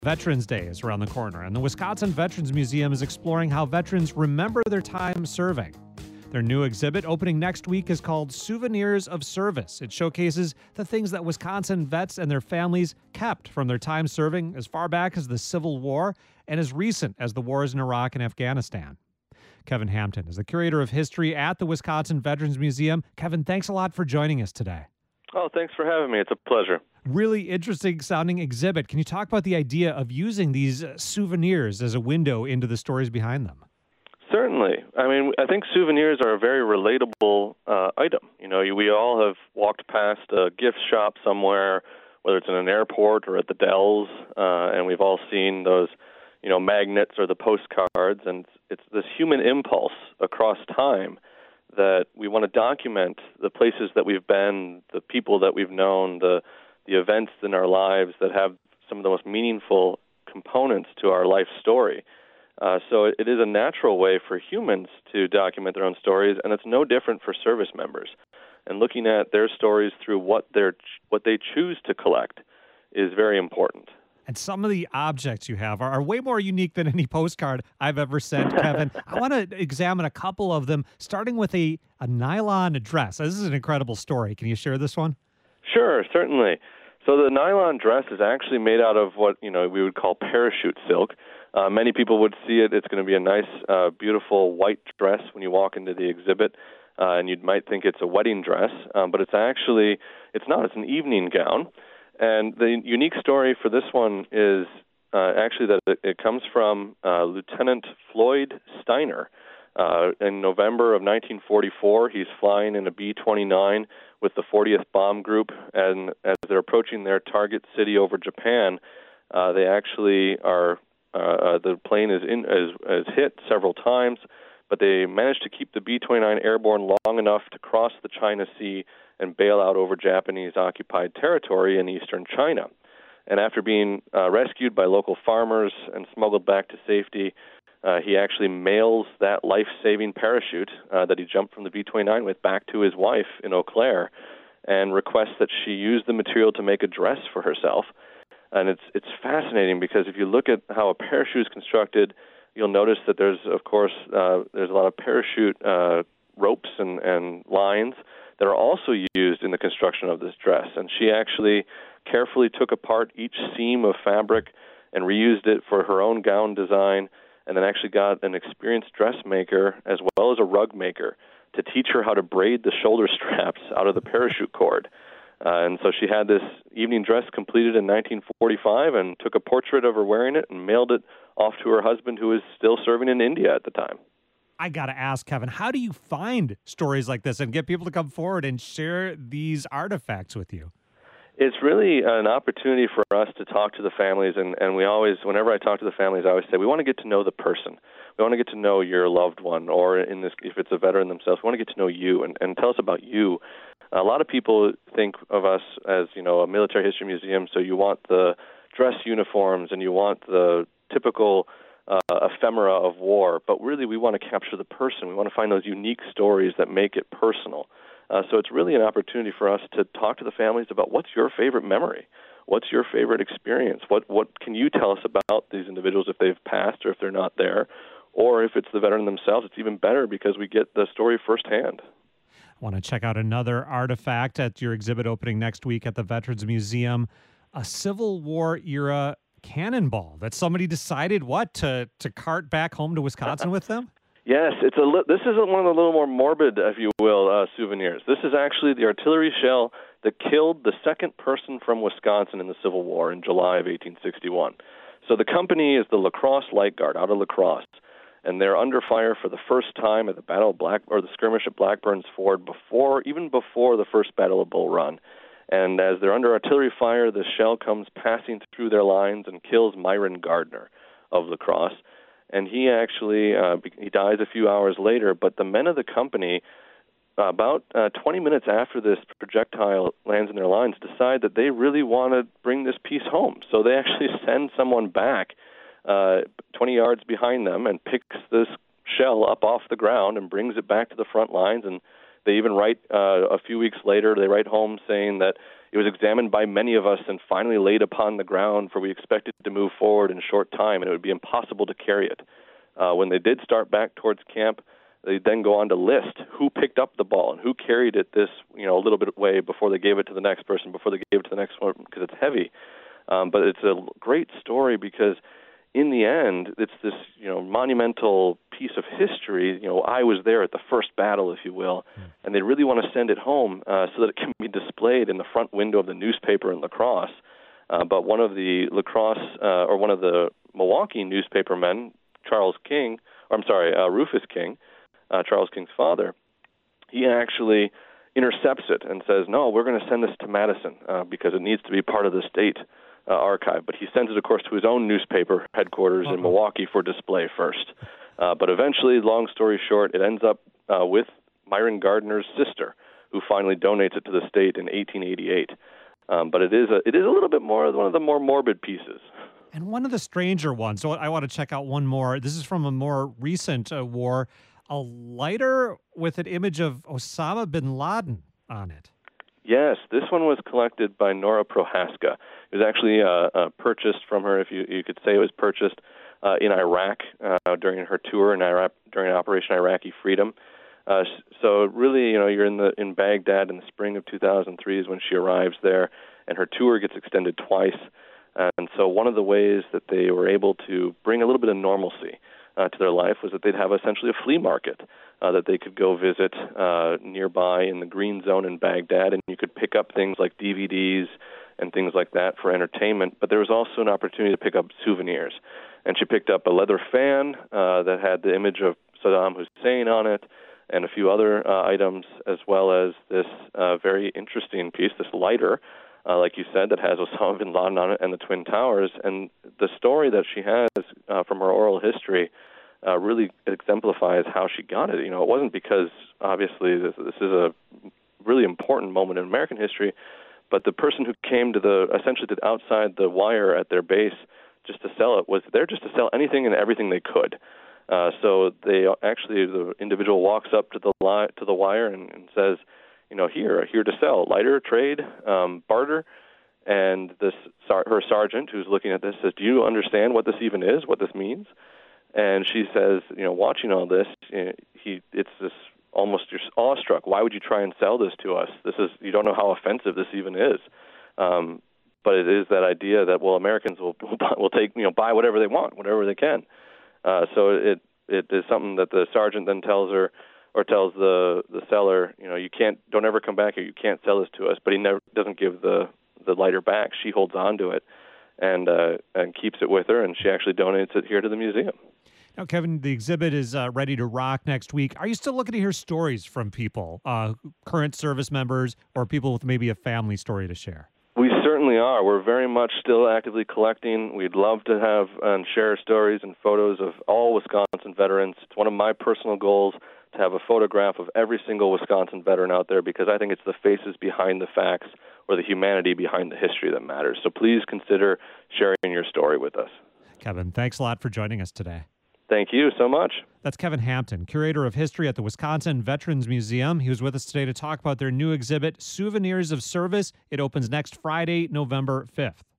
Veterans Day is around the corner, and the Wisconsin Veterans Museum is exploring how veterans remember their time serving. Their new exhibit, opening next week, is called Souvenirs of Service. It showcases the things that Wisconsin vets and their families kept from their time serving as far back as the Civil War and as recent as the wars in Iraq and Afghanistan. Kevin Hampton is the curator of history at the Wisconsin Veterans Museum. Kevin, thanks a lot for joining us today. Oh, thanks for having me. It's a pleasure. Really interesting sounding exhibit. Can you talk about the idea of using these souvenirs as a window into the stories behind them? Certainly. I mean, I think souvenirs are a very relatable item. You know, we all have walked past a gift shop somewhere, whether it's in an airport or at the Dells, and we've all seen those, magnets or the postcards, and it's this human impulse across time that we want to document the places that we've been, the people that we've known, the events in our lives that have some of the most meaningful components to our life story. So it is a natural way for humans to document their own stories, and it's no different for service members. And looking at their stories through what they choose to collect is very important. And some of the objects you have are way more unique than any postcard I've ever sent, Kevin. I want to examine a couple of them, starting with a nylon dress. This is an incredible story. Can you share this one? Sure, certainly. So the nylon dress is actually made out of what we would call parachute silk. Many people would see it. It's going to be a nice, beautiful white dress when you walk into the exhibit, and you might think it's a wedding dress, but it's not. It's an evening gown. And the unique story for this one is actually that it comes from Lieutenant Floyd Steiner. In November of 1944, he's flying in a B-29 with the 40th Bomb Group, and as they're approaching their target city over Japan, they actually are. The plane is hit several times, but they managed to keep the B-29 airborne long enough to cross the China Sea and bail out over Japanese-occupied territory in eastern China. And after being rescued by local farmers and smuggled back to safety, he actually mails that life-saving parachute that he jumped from the B-29 with back to his wife in Eau Claire and requests that she use the material to make a dress for herself. And it's fascinating because if you look at how a parachute is constructed, you'll notice that there's a lot of parachute ropes and lines that are also used in the construction of this dress. And she actually carefully took apart each seam of fabric and reused it for her own gown design, and then actually got an experienced dressmaker as well as a rug maker to teach her how to braid the shoulder straps out of the parachute cord. And so she had this evening dress completed in 1945 and took a portrait of her wearing it and mailed it off to her husband, who was still serving in India at the time. I got to ask, Kevin, how do you find stories like this and get people to come forward and share these artifacts with you? It's really an opportunity for us to talk to the families, and we always, whenever I talk to the families, I always say, we want to get to know the person. We want to get to know your loved one, or in this, if it's a veteran themselves, we want to get to know you and tell us about you. A lot of people think of us as, a military history museum, so you want the dress uniforms and you want the typical ephemera of war, but really we want to capture the person. We want to find those unique stories that make it personal. So it's really an opportunity for us to talk to the families about what's your favorite memory, what's your favorite experience, what can you tell us about these individuals if they've passed or if they're not there, or if it's the veteran themselves, it's even better because we get the story firsthand. I want to check out another artifact at your exhibit opening next week at the Veterans Museum, a Civil War era cannonball that somebody decided to cart back home to Wisconsin with them? Yes, this isn't one of the little more morbid, if you will, souvenirs. This is actually the artillery shell that killed the second person from Wisconsin in the Civil War in July of 1861. So the company is the La Crosse Light Guard out of La Crosse, and they're under fire for the first time at the the skirmish at Blackburn's Ford even before the first Battle of Bull Run. And as they're under artillery fire, the shell comes passing through their lines and kills Myron Gardner of La Crosse. And he actually he dies a few hours later. But the men of the company, about 20 minutes after this projectile lands in their lines, decide that they really want to bring this piece home. So they actually send someone back 20 yards behind them and picks this shell up off the ground and brings it back to the front lines. And they even write a few weeks later, they write home saying that It was examined by many of us and finally laid upon the ground, for we expected to move forward in a short time, and it would be impossible to carry it. When they did start back towards camp, they then go on to list who picked up the ball and who carried it this, a little bit way before they gave it to the next person, before they gave it to the next one, because it's heavy. But it's a great story because in the end, it's this, monumental piece of history. I was there at the first battle, if you will, and they really want to send it home so that it can be displayed in the front window of the newspaper in La Crosse. But one of the one of the Milwaukee newspaper men, Rufus King, Charles King's father, he actually intercepts it and says, no, we're going to send this to Madison because it needs to be part of the state archive. But he sends it, of course, to his own newspaper headquarters in Milwaukee for display first. But eventually, long story short, it ends up with Myron Gardner's sister, who finally donates it to the state in 1888. But it is a little bit more one of the more morbid pieces. And one of the stranger ones. So I want to check out one more. This is from a more recent war. A lighter with an image of Osama bin Laden on it. Yes, this one was collected by Nora Prohaska. It was actually purchased from her, if you could say it was purchased in Iraq during her tour in Iraq during Operation Iraqi Freedom. So really, you're in Baghdad in the spring of 2003 is when she arrives there, and her tour gets extended twice. And so one of the ways that they were able to bring a little bit of normalcy to their life was that they'd have essentially a flea market that they could go visit nearby in the Green Zone in Baghdad, and you could pick up things like DVDs and things like that for entertainment. But there was also an opportunity to pick up souvenirs. And she picked up a leather fan that had the image of Saddam Hussein on it and a few other items, as well as this very interesting piece, this lighter, like you said, that has Osama bin Laden on it and the Twin Towers. And the story that she has from her oral history really exemplifies how she got it. It wasn't because, obviously, this is a really important moment in American history, but the person who came to essentially did outside the wire at their base just to sell it was there just to sell anything and everything they could. So the individual walks up to the wire and says, here to sell, lighter, trade, barter. And her sergeant, who's looking at this, says, do you understand what this even is, what this means? And she says, watching all this, it's this almost just awestruck. Why would you try and sell this to us? You don't know how offensive this even is. But it is that idea that, Americans will take, buy whatever they want, whatever they can. So it is something that the sergeant then tells her, or tells the seller, don't ever come back here. You can't sell this to us. But he doesn't give the lighter back. She holds on to it and keeps it with her, and she actually donates it here to the museum. Now, Kevin, the exhibit is ready to rock next week. Are you still looking to hear stories from people, current service members, or people with maybe a family story to share? We certainly are. We're very much still actively collecting. We'd love to have and share stories and photos of all Wisconsin veterans. It's one of my personal goals to have a photograph of every single Wisconsin veteran out there, because I think it's the faces behind the facts or the humanity behind the history that matters. So please consider sharing your story with us. Kevin, thanks a lot for joining us today. Thank you so much. That's Kevin Hampton, curator of history at the Wisconsin Veterans Museum. He was with us today to talk about their new exhibit, Souvenirs of Service. It opens next Friday, November 5th.